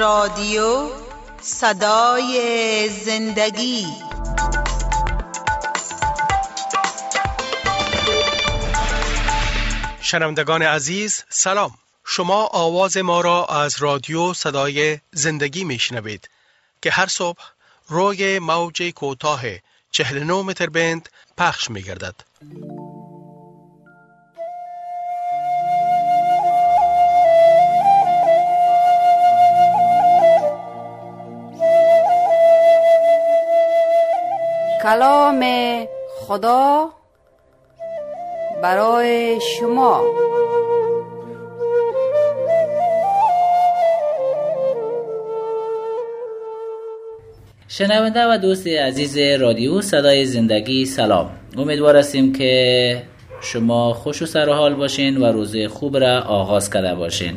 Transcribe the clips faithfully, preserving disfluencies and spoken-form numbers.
رادیو صدای زندگی. شنوندگان عزیز سلام، شما آواز ما را از رادیو صدای زندگی میشنوید که هر صبح روی موج کوتاه چهل و نه متر بند پخش میگردد. کلام خدا برای شما. شنونده و دوست عزیز رادیو صدای زندگی سلام. امیدوار هستیم که شما خوش و سر و حال باشین و روز خوب را آغاز کرده باشین.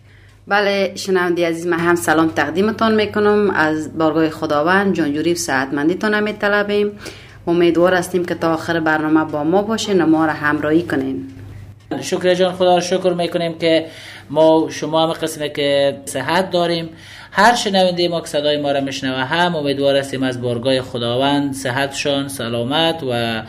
بله شنونده عزیز، من هم سلام تقدیمتان میکنم. از بارگاه خداوند جانجوری و سعادتمندیتان میطلبیم. امیدوار هستیم که تا آخر برنامه با ما باشین و ما را همراهی کنین. شکر جان، خدا را شکر میکنیم که ما شما هم قسمه که صحت داریم. هر شنونده ما که صدای ما را میشنوه هم امیدوار هستیم از بارگاه خداوند صحتشان سلامت و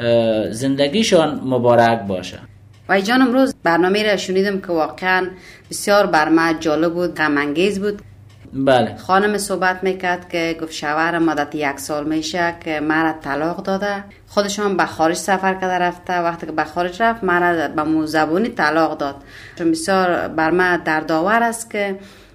زندگیشان مبارک باشه. و جان امروز برنامه را شنیدم که واقعا بسیار بر من جالب بود، غم انگیز بود. بله. خانم صحبت میکرد که گفت شوهرم مدت یک سال میشه که مرا طلاق داده، خودشون به خارج سفر کرده رفته. وقتی که به خارج رفت مرا به مو زبونی طلاق داد. چون بسیار بر من دردآور است که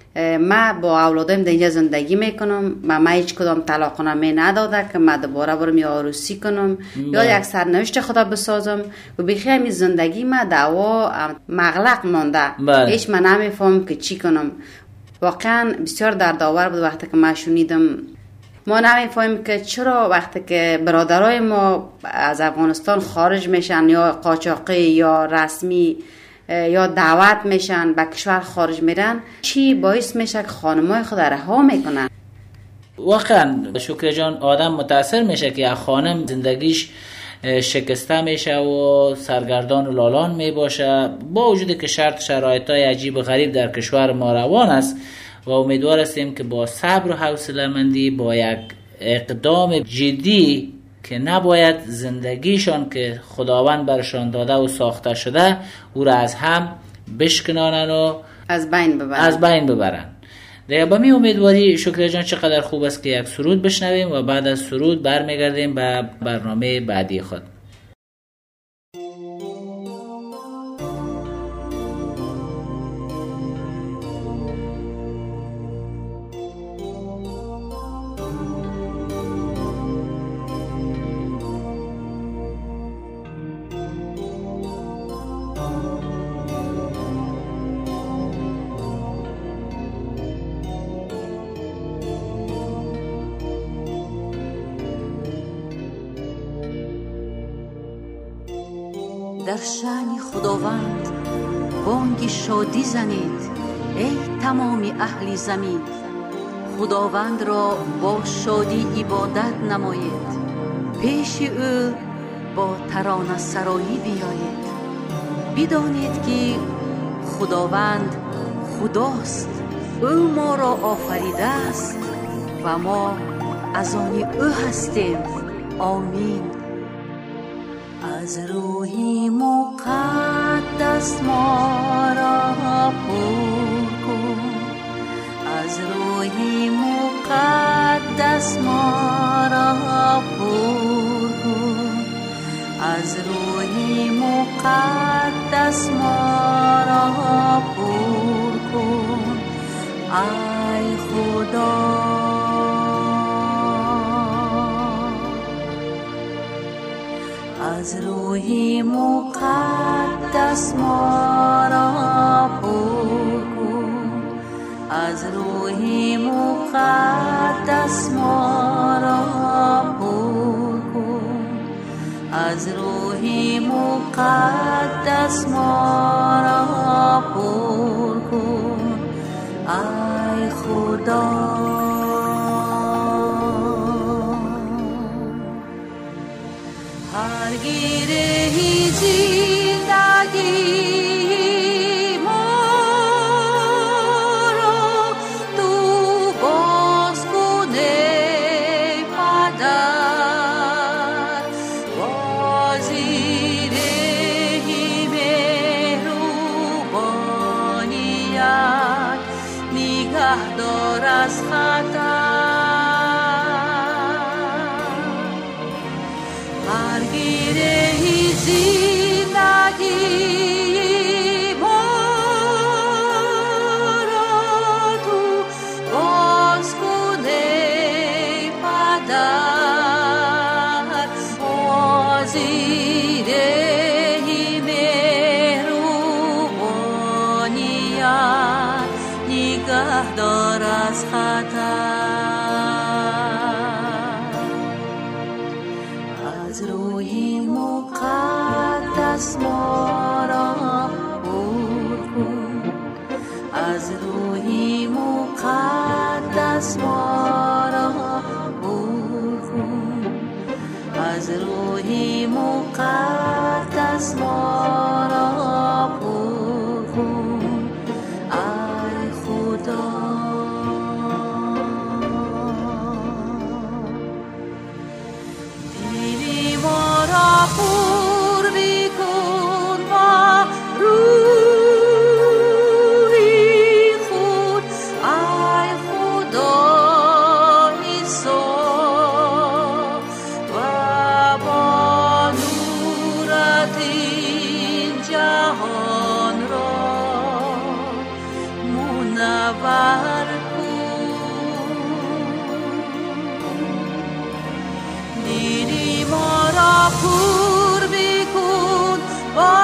من با اولادم در اینجا زندگی میکنم و من هیچ کدام طلاق نامه نداده که من دوباره برم یا عروسی کنم یا یک سرنوشت خدا بسازم و بخی همین زندگی من دعوا مغلق مانده. بله. هیچ من نمیفهم که چی کنم. واقعا بسیار دردآور بود وقتی که من شنیدم. ما نمیفهمیم که چرا وقتی که برادرای ما از افغانستان خارج میشن یا قاچاقی یا رسمی یا دعوت میشن به کشور خارج میرن، چی باعث میشه که خانمای خود رها میکنن؟ واقعا شکر جان، آدم متاثر میشه که خانم زندگیش شکسته میشه و سرگردان و لالان میباشه، با وجودی که شرط شرایطای عجیب و غریب در کشور ما روان است. و امیدوار هستیم که با صبر و حوصله‌مندی، با یک اقدام جدی که نباید زندگیشان که خداوند برشان داده و ساخته شده او را از هم بشکنانن و از بین ببرن از بین ببرن. دیگه با می امیدواری شکر جان چقدر خوب است که یک سرود بشنویم و بعد از سرود برمیگردیم به برنامه بعدی خود. در شأن خداوند بانگ شادی زنید ای تمام اهل زمین. خداوند را با شادی عبادت نمایید، پیش او با ترانه سرایی بیایید. بدانید که خداوند خداست، او ما را آفریده است و ما از آن او هستیم. آمین. از روحی مقدس ما را پر کن، از روحی مقدس ما را پر کن، از روحی مقدس ما را پر کن ای خدا. از روحی مقدس ما را پر کن، از روحی مقدس ما را پر کن، از روحی مقدس ما را پر کن ای خدا. گیره زندگی ما را تو گیری زندگی دار از خطر از روی مقدس ما را عبور کن از روی مقدس ما را عبور کن از روی مقدس ما را عبور کن ای خدا پر بیکن با روحی خود ای خدا عیسی و با نورت این جهان را منور کن دیدی ما را پر بیکن با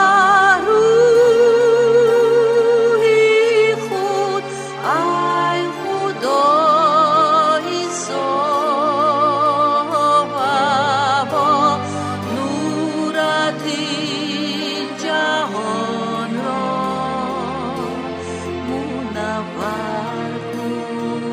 روحی خود ای خدا عیسی و با نورت این جهان را منور کن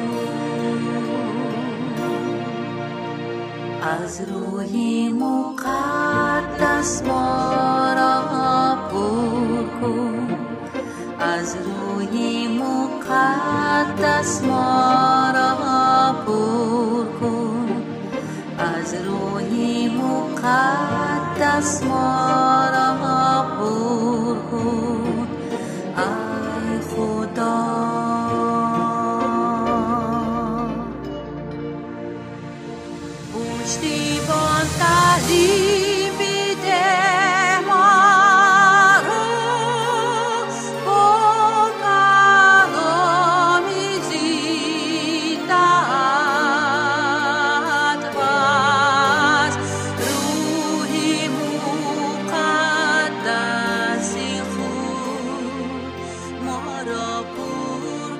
از روحی مقدس ما را پر کن از روحی مقدس ما را پر کن از روحی مقدس ما را پر کن ای خدا پشتیبان تعلیم بیده ما را با کلامی زنده‌ات بس روحی مقدسی خود ما را پر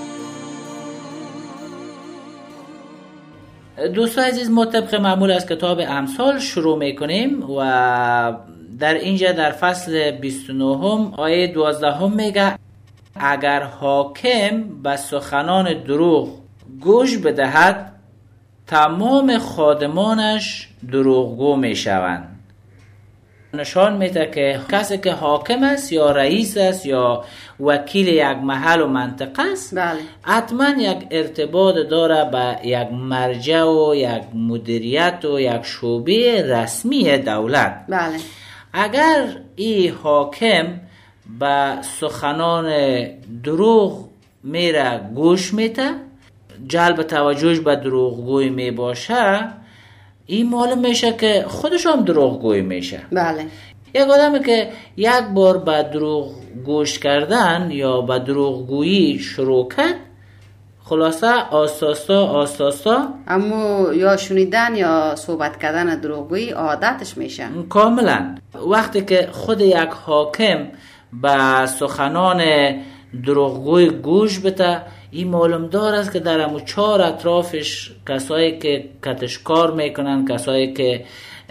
کن. دوستان عزیز ما طبق معمول از کتاب امثال شروع میکنیم و در اینجا در فصل بیست و نه آیه دوازده میگه اگر حاکم به سخنان دروغ گوش بدهد تمام خادمانش دروغگو میشوند. نشان میده که کسی که حاکم است یا رئیس است یا وکیل یک محل و منطقه است بله. حتما یک ارتباط داره به یک مرجع و یک مدیریت و یک شعبه رسمی دولت. بله. اگر این حاکم به سخنان دروغ میره گوش میده جلب توجهش به دروغگوی میباشه این معلوم میشه که خودش هم دروغگوی میشه. بله. یک آدمی که یک بار به دروغ گوش کردن یا به دروغگویی شروع کرد خلاصه آستاستا آستاستا اما یا شنیدن یا صحبت کردن دروغگویی عادتش میشه. کاملا وقتی که خود یک حاکم به سخنان دروغگوی گوش بده این معلوم دار است که در امو چهار اطرافش کسایی که کتشکار میکنن کسایی که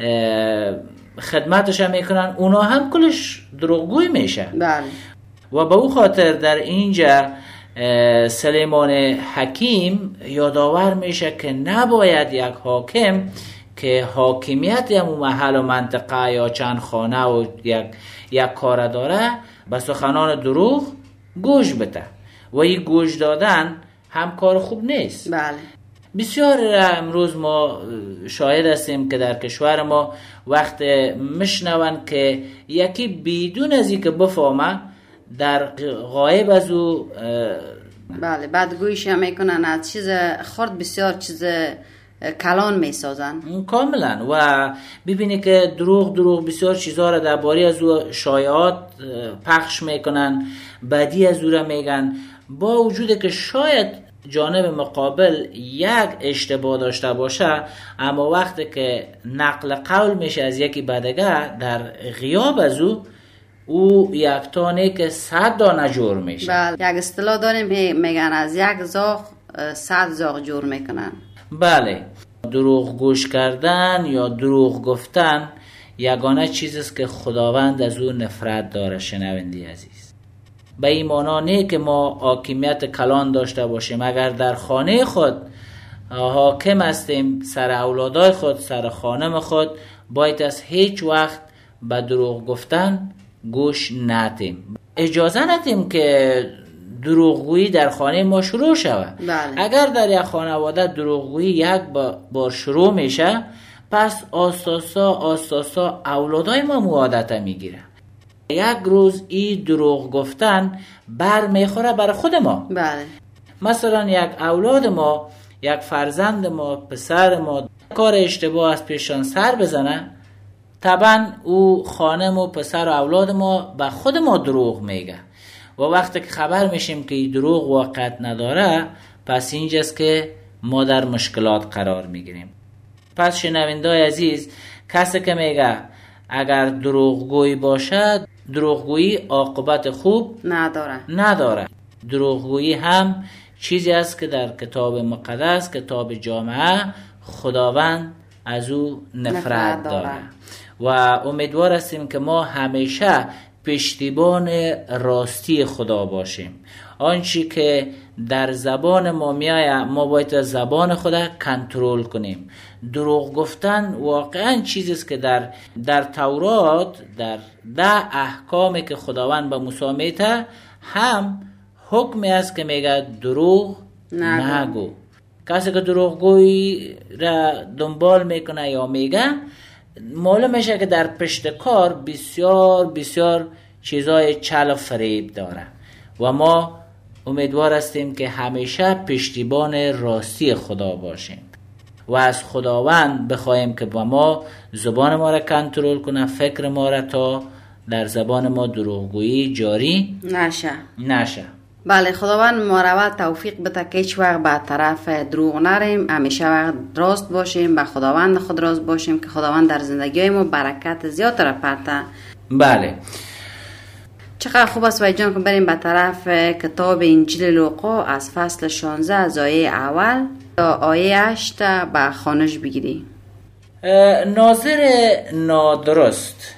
خدمتش هم میکنن اونا هم کلش دروغگوی میشه. بله. و به او خاطر در اینجا سلیمان حکیم یادآور میشه که نباید یک حاکم که حاکمیت همون محل و منطقه یا چند خانه و یک, یک کار داره به سخنان دروغ گوش بده و این گوش دادن هم کار خوب نیست. بله. بسیار امروز ما شاهد هستیم که در کشور ما وقت مشنون که یکی بدون از اینکه بفهمه در غایب از او بله بدگویش هم میکنن از چیز خورد بسیار چیز کلان می سازن. کاملا. و ببینی که دروغ دروغ بسیار چیزها را درباره از او شایعات پخش میکنن، بدی از او را میگن، با وجود که شاید جانب مقابل یک اشتباه داشته باشه، اما وقتی که نقل قول میشه از یکی بدگه در غیاب از او، او یک تانه که صد دانه جور میشه. بله، یک اصطلاح داریم میگن از یک زاغ صد زاغ جور میکنن. بله، دروغ گوش کردن یا دروغ گفتن یگانه چیزیست که خداوند از او نفرت داره. شنوندی عزیز، به این معنا نه که ما حاکمیت کلان داشته باشیم. اگر در خانه خود حاکم هستیم سر اولادای خود، سر خانم خود، باید از هیچ وقت به دروغ گفتن گوش ندیم. اجازه ندیم که دروغگویی در خانه ما شروع شود. بله. اگر در یک خانواده دروغگویی یک بار شروع میشه، پس آستاسا آستاسا اولادای ما عادت میگیره. یک روز این دروغ گفتن بر میخوره بر خود ما. بله. مثلا یک اولاد ما، یک فرزند ما، پسر ما کار اشتباه از پیشان سر بزنه، طبعا او خانم و پسر و اولاد ما به خود ما دروغ میگه و وقتی که خبر میشیم که این دروغ واقعیت نداره، پس اینجاست که ما در مشکلات قرار میگیریم. پس شنوندای عزیز، کسی که میگه اگر دروغگویی باشد، دروغگویی عاقبت خوب نداره نداره. دروغگویی هم چیزی است که در کتاب مقدس، کتاب جامعه، خداوند از او نفرت, نفرت داره. داره و امیدوار هستیم که ما همیشه پشتیبان راستی خدا باشیم. آنچه که در زبان ما میآید ما باید زبان خدا کنترل کنیم. دروغ گفتن واقعا چیزی است که در در تورات، در ده احکامی که خداوند به موسی میده، هم حکمی است که میگه دروغ نگو. نگو. کسی که دروغگویی را دنبال میکنه یا میگه، معلوم میشه که در پشت کار بسیار بسیار چیزای چل و فریب داره و ما امیدوار هستیم که همیشه پشتیبان راستی خدا باشیم و از خداوند بخوایم که با ما زبان ما را کنترل کنه، فکر ما را، تا در زبان ما دروغگویی جاری نشه نشه. بله، خداوند ما را توفیق بده که هیچ وقت به طرف دروغ نریم، همیشه وقت راست باشیم، به خداوند خود راست باشیم که خداوند در زندگی ما برکت زیاد را پرته. بله، چقدر خوب است وای جان که بریم به طرف کتاب انجیل لوقا از فصل شانزده از آیه اول تا آیه هشت به خوانش بگیری. ناظر نادرست.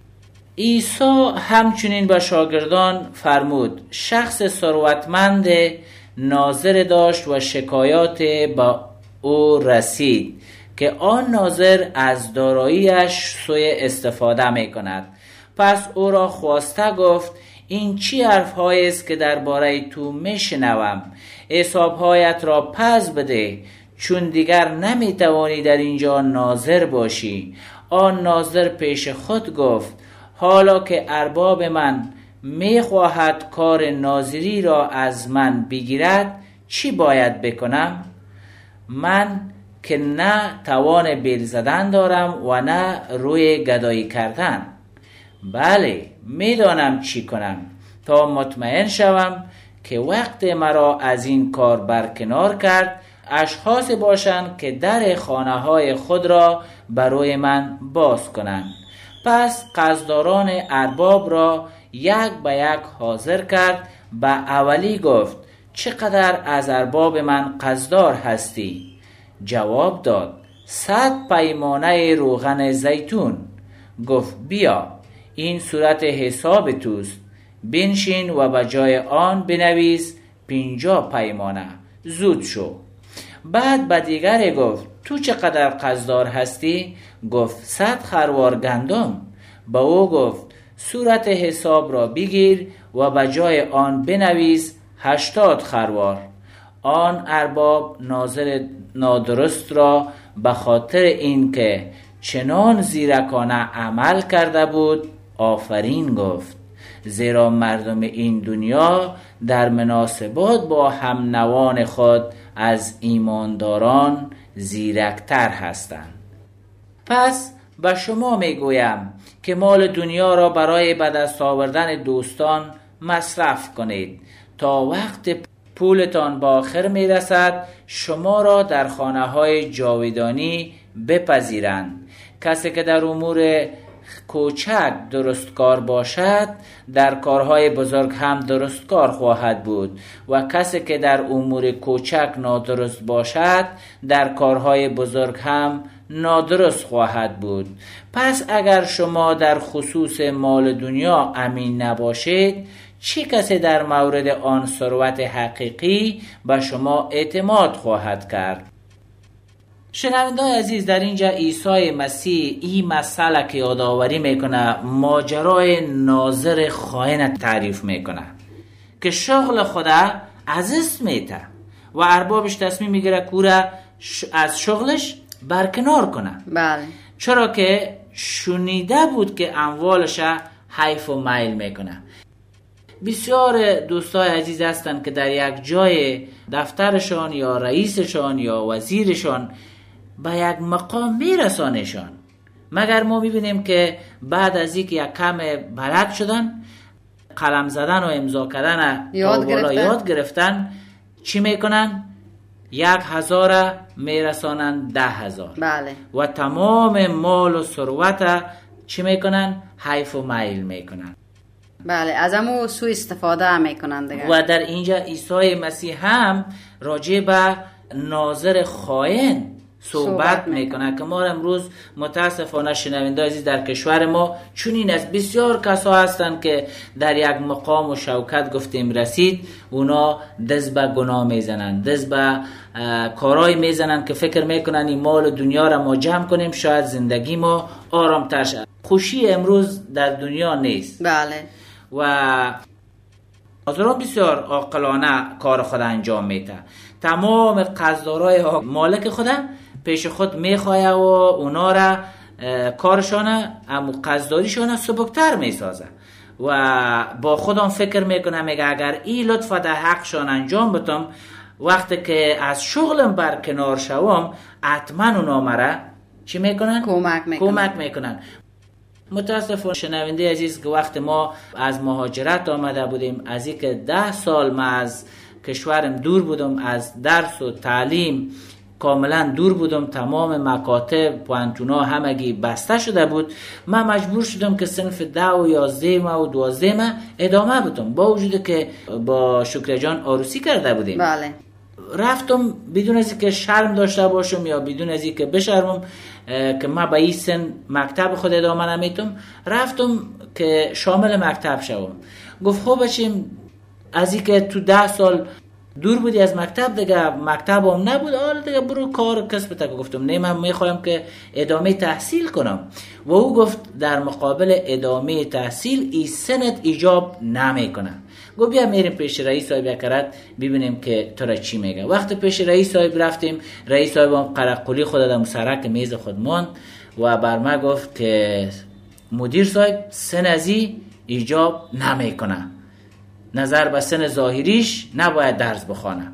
عیسی همچنین به شاگردان فرمود: شخص ثروتمند ناظر داشت و شکایات با او رسید که آن ناظر از داراییش سوء استفاده می کند. پس او را خواسته گفت: این چی حرف‌هایی است که درباره تو میشنوم؟ حساب‌هایت را پس بده، چون دیگر نمیتوانی در اینجا ناظر باشی. آن ناظر پیش خود گفت: حالا که ارباب من میخواهد کار ناظری را از من بگیرد، چی باید بکنم؟ من که نه توان بیل زدن دارم و نه روی گدایی کردن. بله، میدانم چی کنم تا مطمئن شوم که وقت مرا از این کار برکنار کرد اشخاص باشند که در خانه های خود را برای من باز کنند. پس قصدداران ارباب را یک به یک حاضر کرد. به اولی گفت: چقدر از ارباب من قصددار هستی؟ جواب داد: صد پیمانه روغن زیتون. گفت: بیا، این صورت حساب توست، بنشین و به جای آن بنویس پنجاه پیمانه. زود شو. بعد به دیگری گفت: تو چقدر قصددار هستی؟ گفت: صد خروار گندم. با او گفت: صورت حساب را بگیر و به جای آن بنویس هشتاد خروار. آن ارباب ناظر نادرست را به خاطر اینکه چنان زیرکانه عمل کرده بود آفرین گفت، زیرا مردم این دنیا در مناسبات با هم نوان خود از ایمانداران زیرکتر هستند. پس به شما میگویم که مال دنیا را برای به دست آوردن دوستان مصرف کنید تا وقت پولتان به آخر میرسد شما را در خانه های جاودانی بپذیرند. کسی که در امور کوچک درستکار باشد در کارهای بزرگ هم درستکار خواهد بود و کسی که در امور کوچک نادرست باشد در کارهای بزرگ هم نادرست خواهد بود. پس اگر شما در خصوص مال دنیا امین نباشید، چه کسی در مورد آن ثروت حقیقی به شما اعتماد خواهد کرد؟ شنوندگان عزیز، در اینجا عیسی مسیح این مسئله که یادآوری میکنه ماجرای ناظر خائن تعریف میکنه که شغل خدا از است میته و اربابش تصمیم میگیره کورا از شغلش برکنار کنه. بله. چرا که شنیده بود که اموالش حیف و میل میکنه. بسیار دوستای عزیز هستند که در یک جای دفترشان یا رئیسشان یا وزیرشان به یک مقام میرسانشان، مگر ما میبینیم که بعد از اینکه یک کم بلد شدن، قلم زدن و امضا کردن یاد گرفتن. یاد گرفتن، چی میکنن؟ یک هزار میرسانن ده هزار. بله. و تمام مال و ثروت چی میکنن؟ حیف و میل میکنن. بله، از همون سوء استفاده میکنن دیگه. و در اینجا عیسی مسیح هم راجع به ناظر خائن صحبت میکنه که ما امروز متاسفانه شنونده عزیز در کشور ما چنین است. بسیار کسا هستند که در یک مقام و شوکت گفتیم رسید، اونا دست به گناه میزنن، دست به کارهای میزنن که فکر میکنن این مال دنیا را ما جمع کنیم شاید زندگی ما آرام تر شد. خوشی امروز در دنیا نیست. بله. و حاضران بسیار عاقلانه کار خود انجام میده. تمام قرضدارای مالک خود پیش خود میخواه و اونا را کارشان امو قرضداریشان سبکتر میسازه و با خودم فکر میکنه میگه اگر این لطف در حقشان انجام بدم، وقتی که از شغلم برکنار شوم حتما اونا مرا چی میکنن؟ کمک میکنن. کمک میکنن. متاسفانه شنونده عزیز که وقت ما از مهاجرت آمده بودیم، از اینکه ده سال ما از کشورم دور بودم، از درس و تعلیم کاملا دور بودم، تمام مکاتب پوانتونا همگی بسته شده بود، من مجبور شدم که صنف ده و یازده و دوازده ادامه بدم با وجود که با شکر جان عروسی کرده بودیم. بله. رفتم بدون از اینکه شرم داشته باشم یا بدون از اینکه بشرمم که من به این سن مکتب خود ادامه نمیتم، رفتم که شامل مکتب شوم. گفت خب بچیم از اینکه تو ده سال دور بودی از مکتب دیگه، مکتب هم نبود، حالا دیگه برو کار کسب تا. گفتم نه، من میخوایم که ادامه تحصیل کنم. و او گفت در مقابل ادامه تحصیل این سنت ایجاب نمیکنه. گفت بیا میریم پیش رئیس صاحب یکرات ببینیم که تو را چی میگه. وقت پیش رئیس صاحب رفتیم، رئیس صاحب هم قرقلی خود در سرک میز خود ماند و بر ما گفت که مدیر صاحب سن ازی ایجاب نمیکنه، نظر به سن ظاهریش نباید درس بخوانه.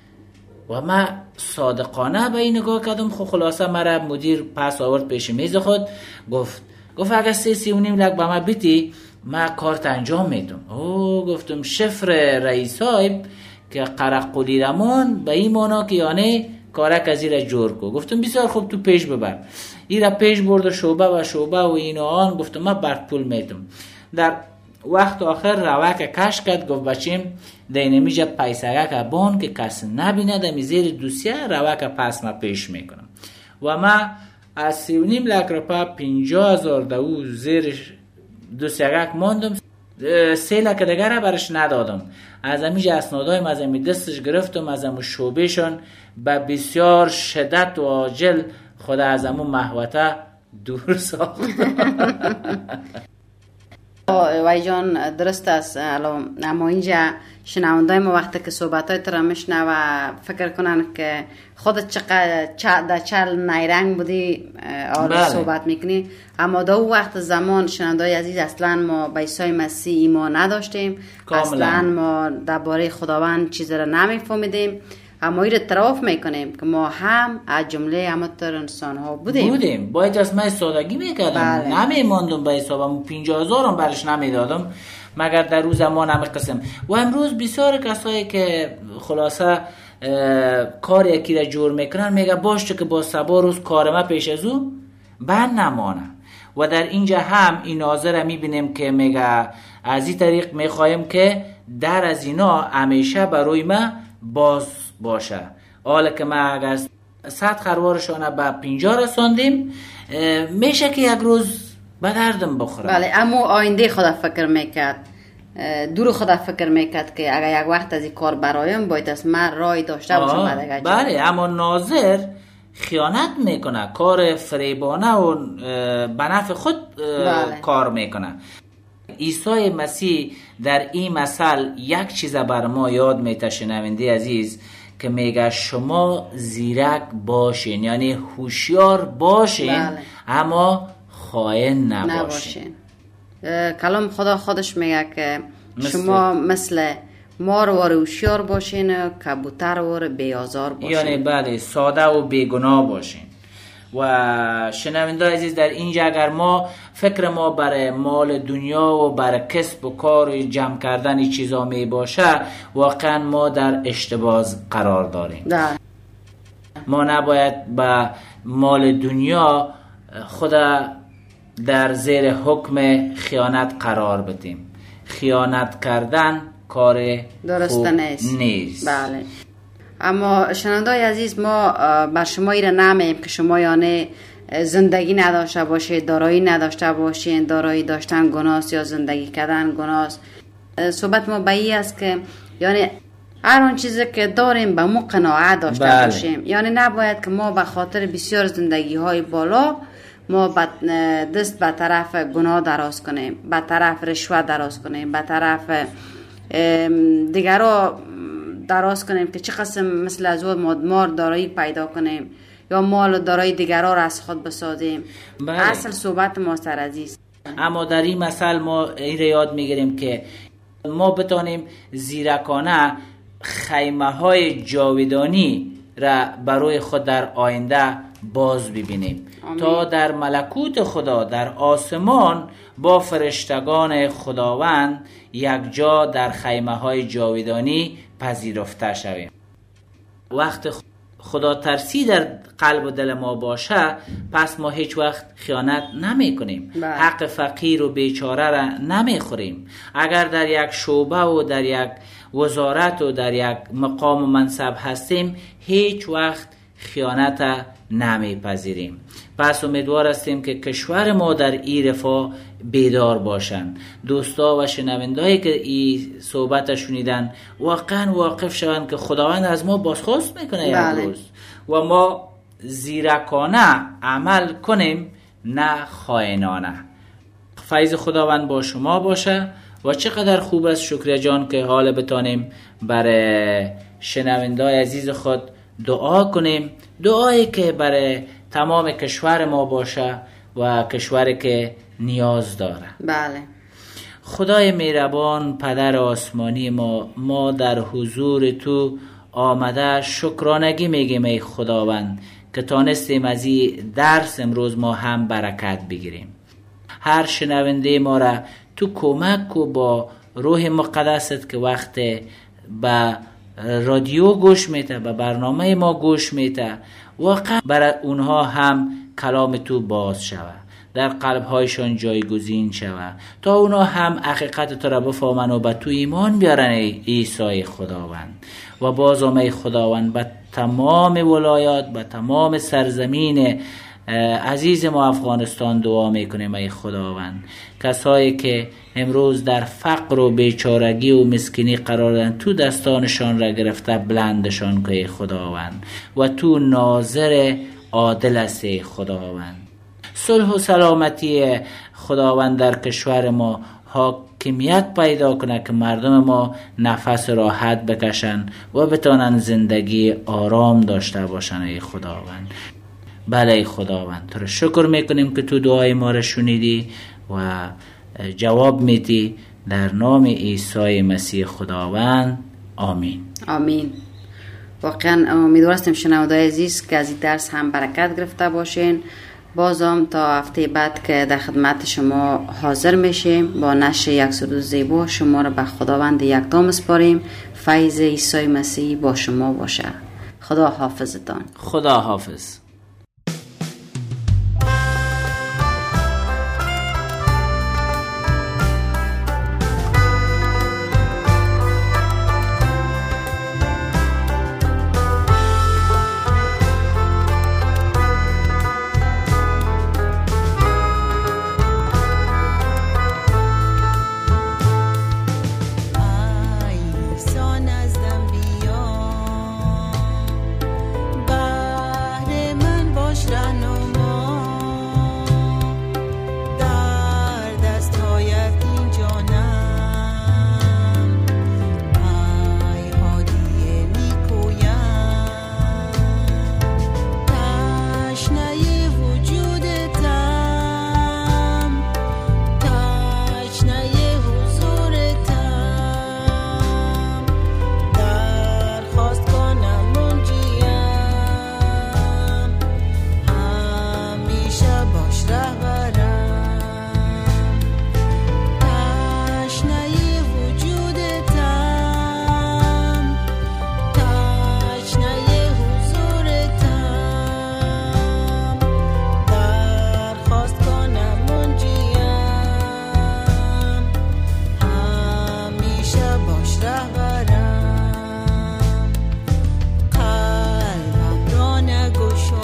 و من صادقانه به این نگاه کردم. خب خلاصه مرا مدیر پس آورد پیش میز خود، گفت گفت اگر سی سی و نیم لک به من بیتی من کارت انجام میدم. او گفتم شفر رئیس صاحب که قرقلی رمان به این مانا که یعنی کارک از این را جور کو. گفتم بسیار خوب تو پیش ببر. این را پیش برد و شعبه و شعبه و این و آن. گفتم من برد پول میدم. در وقت آخر روک کش کرد، گفت بچیم دینمیجا پیسگه که بان که کس نبینه دمی زیر دوسیه روک پس ما پیش میکنم. و ما از سی و نیم لک رپا پینجا هزار دو زیر دوسیه ماندم، سه لک دیگر برش ندادم. از امیجا اسنادایم از امی دستش گرفتم، از امو شوبهشان به بسیار شدت و عاجل خدا از امو محوطه دور ساختم. وای جان درست است. اما اینجا شنوندای ما وقتی که صحبتای تو را میشنوه فکر کنن که خودت چقدر در چل نیرنگ بودی آره صحبت میکنی، اما در وقت زمان شنوندای عزیز اصلا ما به عیسی مسیح ایمان نداشتیم، کاملا. اصلا ما درباره خداوند چیزی را نمیفهمیدیم اما این اعتراف میکنیم که ما هم از جمله همونطور انسان ها بودیم بودیم باید از من سادگی میکردم بله. نمیماندم به حسابم پینجا هزارم برش نمیدادم مگر در روز زمان همه قسم. و امروز بسیار کسایی که خلاصه کار یکی را جور میکنن میگه باشه که با سبا روز کار ما پیش از او بند نمانه. و در اینجا هم این ناظر میبینیم که میگه از این طریق میخوایم که در از اینا همیشه برای ما باز باشه. حالا که ما اگر صد خروارشانه به پینجا رساندیم میشه که یک روز به دردم بخوره. بله اما آینده خدا فکر میکرد دور خدا فکر میکرد که اگر یک وقت از این کار برایم باید از من رای داشته باشم بعد اگر بله اما ناظر خیانت میکنه کار فریبانه و به نفع خود بله. کار میکنه. عیسی مسیح در این مثل یک چیز بر ما یاد میته شنونده عزیز که میگه شما زیرک باشین یعنی هوشیار باشین بله. اما خائن نباشین, نباشین. کلام خدا خودش میگه که مثل... شما مثل مار وار هوشیار باشین کبوتر وار بیازار باشین یعنی بله ساده و بیگناه باشین. و شنونده عزیز در اینجا اگر ما فکر ما برای مال دنیا و برای کسب و کار و جمع کردن این چیزا می باشه واقعا ما در اشتباه قرار داریم ده. ما نباید با مال دنیا خدا در زیر حکم خیانت قرار بدیم. خیانت کردن کار درست نیست. نیست بله. اما شنوندای عزیز ما بر شما ایره نمیم که شما یعنی زندگی نداشته باشید دارایی نداشته باشین دارایی داشتن گناست یا زندگی کردن گناست. صحبت ما به این است که یعنی هر آن چیزی که داریم به مو قناعت داشته بله. باشیم. یعنی نباید که ما به خاطر بسیار زندگی های بالا ما دست به طرف گناه دراز کنیم به طرف رشوت دراز کنیم به طرف دیگرها دراز کنیم که چه قسم مثل از او مادمار دارایی پیدا کنیم یا مال دارایی دیگرها را از خود بسازیم بله. اصل صحبت ما سر عزیز. اما در این مثل ما این را یاد میگیریم که ما بتانیم زیرکانه خیمه های جاودانی را برای خود در آینده باز ببینیم آمین. تا در ملکوت خدا در آسمان با فرشتگان خداوند یک جا در خیمه های جاودانی پذیرفته شویم. وقت خدا ترسی در قلب و دل ما باشه پس ما هیچ وقت خیانت نمی کنیم بله. حق فقیر و بیچاره را نمی خوریم. اگر در یک شعبه و در یک وزارت و در یک مقام و منصب هستیم هیچ وقت خیانت نمی پذیریم. پس امیدوار هستیم که کشور ما در این رفاه بیدار باشن. دوستا و شنوندهایی که این صحبت شنیدن واقعا واقف شوند که خداوند از ما بازخواست میکنه یک روز و ما زیرکانه عمل کنیم نه خائنانه. فیض خداوند با شما باشه و چقدر خوب است شکریه جان که حال بتانیم برای شنونده‌های عزیز خود دعا کنیم. دعایی که برای تمام کشور ما باشه و کشوری که نیاز داره. بله. خدای مهربان پدر آسمانی ما ما در حضور تو آمده شکرانگی میگیم ای خداوند که تانستیم از این درس امروز ما هم برکت بگیریم. هر شنونده ما را تو کمک و با روح مقدست که وقت به رادیو گوش میته به برنامه ما گوش میته واقعا برای اونها هم کلام تو باز شود در قلبهایشان جایگزین شود تا اونا هم حقیقت تو را بفهمن و به تو ایمان بیارن ای عیسی خداوند. و بازم ای خداوند به تمام ولایات به تمام سرزمین عزیز ما افغانستان دعا میکنیم ای خداوند. کسایی که امروز در فقر و بیچارگی و مسکینی قرار دارن تو دستانشان را گرفته بلندشان که ای خداوند و تو ناظر عادل است ای خداوند. صلح و سلامتی خداوند در کشور ما حاکمیت پیدا کنه که مردم ما نفس راحت بکشن و بتونن زندگی آرام داشته باشن ای خداوند. بله ای خداوند تو رو شکر میکنیم که تو دعای ما را شنیدی و جواب میدی در نام عیسی مسیح خداوند. آمین. آمین. واقعا امیدوار هستیم شنونده‌های عزیز که از این درس هم برکت گرفته باشین. بازم تا هفته بعد که در خدمت شما حاضر میشیم با نشر یک سرود زیبا، شما را به خداوند یکتا میسپاریم. فیض عیسی مسیح با شما باشه. خدا حافظتان. خدا حافظ.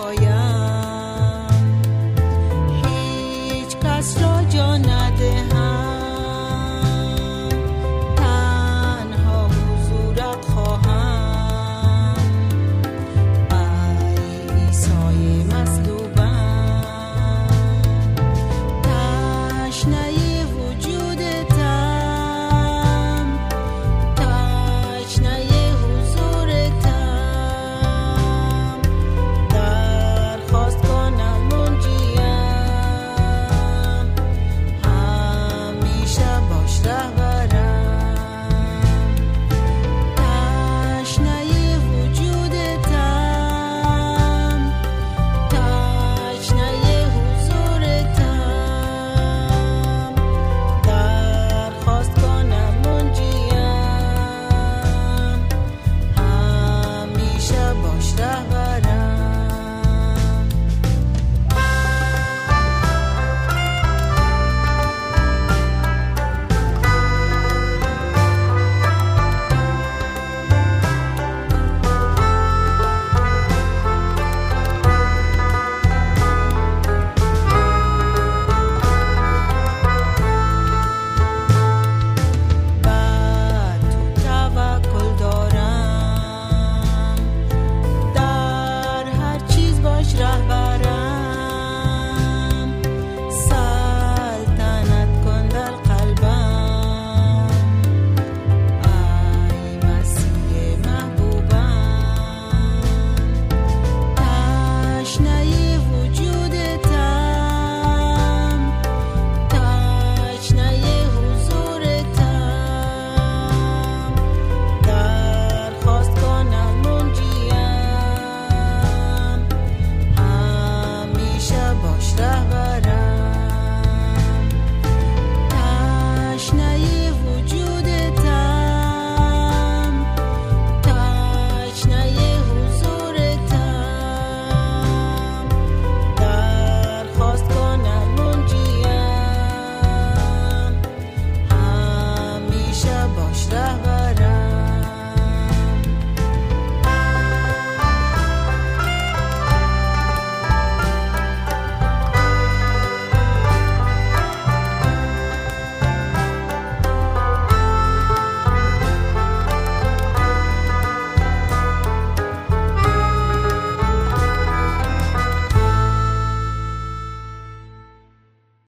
جا نده هم